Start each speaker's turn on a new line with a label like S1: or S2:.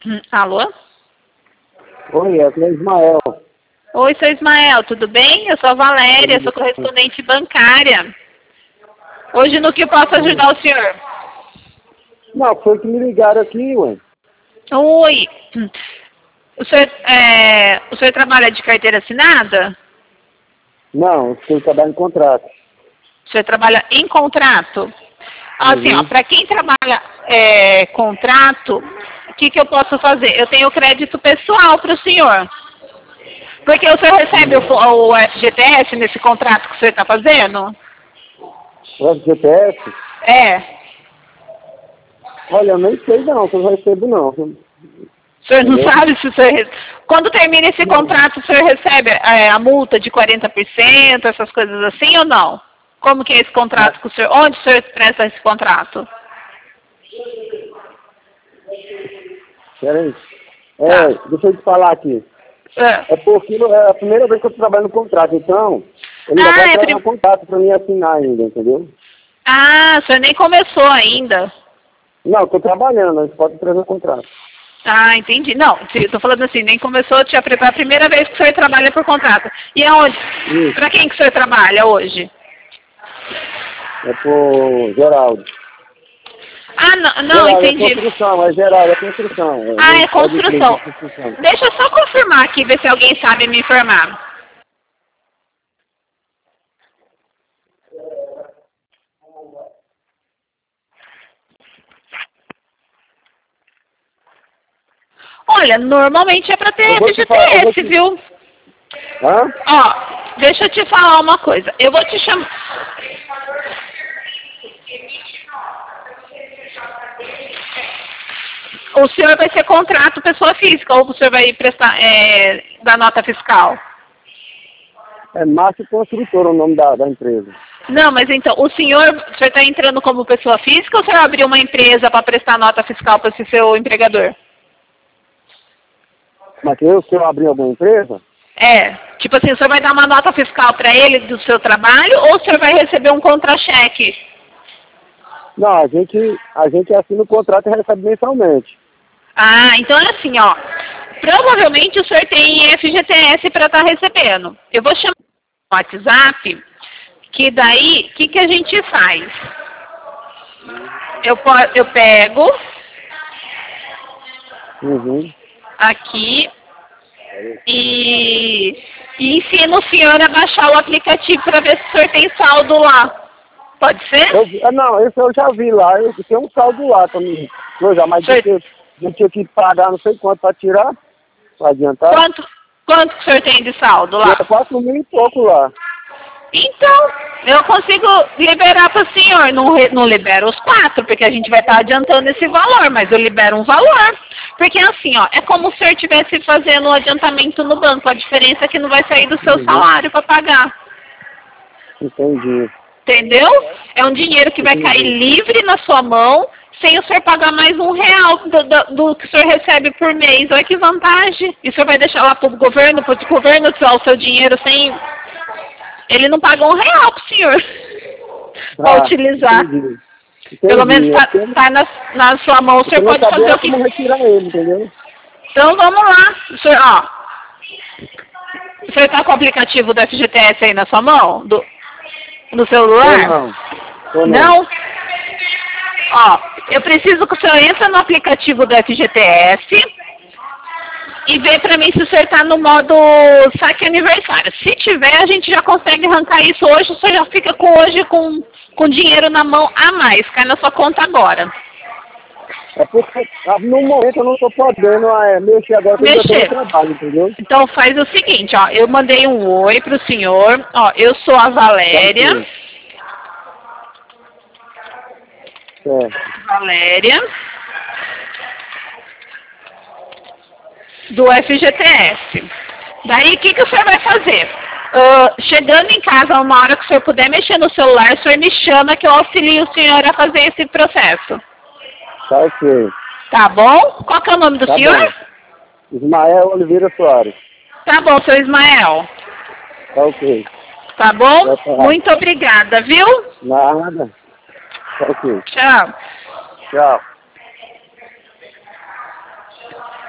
S1: Alô?
S2: Oi, é o Ismael.
S1: Oi, seu Ismael, tudo bem? Eu sou a Valéria, sou correspondente bancária. Hoje no que posso ajudar o senhor?
S2: Não, foi que me ligaram aqui, ué.
S1: Oi. O senhor trabalha de carteira assinada?
S2: Não, eu trabalho em contrato.
S1: O senhor trabalha em contrato? Assim, ó, para quem trabalha contrato, o que eu posso fazer? Eu tenho crédito pessoal para o senhor. Porque o senhor recebe o FGTS nesse contrato que o senhor está fazendo?
S2: O FGTS?
S1: É.
S2: Olha, eu nem sei não, se eu recebo não.
S1: O senhor não sabe se o senhor... Quando termina esse contrato, o senhor recebe a multa de 40%, essas coisas assim ou não? Como que é esse contrato com o senhor? Onde o senhor presta esse contrato?
S2: Peraí.
S1: Tá.
S2: Deixa eu te falar aqui. É porque é a primeira vez que eu trabalho no contrato, então ele ainda vai trazer um contrato para mim assinar ainda, entendeu?
S1: Ah, o senhor nem começou ainda.
S2: Não, estou trabalhando, a gente pode trazer um contrato.
S1: Ah, entendi. Não, eu tô falando assim, nem começou a te preparar a primeira vez que o senhor trabalha por contrato. E aonde? Para quem que o senhor trabalha hoje?
S2: É por Geraldo.
S1: Ah, não,
S2: Geraldo,
S1: entendi.
S2: É construção, é Geraldo, é construção.
S1: É construção. Deixa eu só confirmar aqui, ver se alguém sabe me informar. Olha, normalmente é para ter FGTS, viu?
S2: Hã?
S1: Ó, deixa eu te falar uma coisa. Eu vou te chamar... O senhor vai ser contrato pessoa física ou o senhor vai prestar da nota fiscal?
S2: É Márcio Construtor o nome da empresa.
S1: Não, mas então, o senhor está entrando como pessoa física ou o senhor abriu uma empresa para prestar nota fiscal para esse seu empregador?
S2: Mas se eu abrir alguma empresa?
S1: Tipo assim, o senhor vai dar uma nota fiscal para ele do seu trabalho ou o senhor vai receber um contra-cheque?
S2: Não, a gente assina o contrato e recebe mensalmente.
S1: Ah, então é assim, ó. Provavelmente o senhor tem FGTS para estar recebendo. Eu vou chamar no WhatsApp, que daí, o que a gente faz? Eu pego aqui e ensino o senhor a baixar o aplicativo para ver se o senhor tem saldo lá. Pode ser?
S2: Não, esse eu já vi lá. Eu tenho um saldo lá também. Mas eu tinha que pagar não sei quanto para tirar, para adiantar.
S1: Quanto que o senhor tem de saldo lá?
S2: 4.000 e pouco lá.
S1: Então, eu consigo liberar para o senhor. Não libero os 4, porque a gente vai estar adiantando esse valor, mas eu libero um valor. Porque assim, ó, é como se o senhor estivesse fazendo um adiantamento no banco. A diferença é que não vai sair do seu salário para pagar.
S2: Entendi.
S1: Entendeu? É um dinheiro que vai cair livre na sua mão, sem o senhor pagar mais R$1 do que o senhor recebe por mês. Olha que vantagem. E o senhor vai deixar lá para o governo usar o seu dinheiro sem... Ele não paga R$1 pro senhor para utilizar.
S2: Entendi.
S1: Pelo menos tá na sua mão, o senhor pode fazer o que...
S2: Como retirar ele, entendeu?
S1: Então vamos lá. O senhor, ó. O senhor tá com o aplicativo do FGTS aí na sua mão? No celular? Não? Ó, eu preciso que o senhor entre no aplicativo do FGTS e vê pra mim se o senhor tá no modo saque aniversário. Se tiver, a gente já consegue arrancar isso hoje, o senhor já fica com dinheiro na mão a mais, cai na sua conta agora.
S2: É porque no momento eu não tô podendo mexer agora porque eu tô no trabalho, entendeu?
S1: Então faz o seguinte, ó, eu mandei um oi pro senhor, ó, eu sou a Valéria. Valéria. Do FGTS. Daí, o que o senhor vai fazer? Chegando em casa, uma hora que o senhor puder mexer no celular, o senhor me chama que eu auxilio o senhor a fazer esse processo.
S2: Tá ok.
S1: Tá bom? Qual que é o nome do senhor?
S2: Bom. Ismael Oliveira Soares.
S1: Tá bom, seu Ismael.
S2: Tá ok.
S1: Tá bom? Muito obrigada, viu?
S2: Nada. Tá ok.
S1: Tchau.
S2: Tchau.